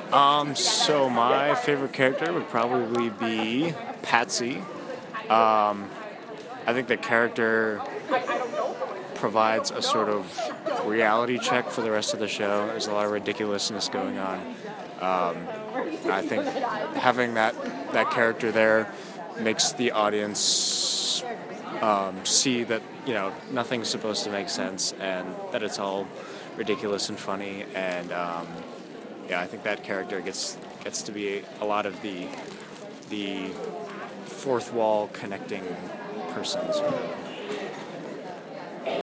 So my favorite character would probably be Patsy. I think the character provides a sort of reality check for the rest of the show. There's a lot of ridiculousness going on. I think having that character there makes the audience see that nothing's supposed to make sense and that it's all ridiculous and funny. And I think that character gets to be a lot of the fourth wall connecting person. Sort of.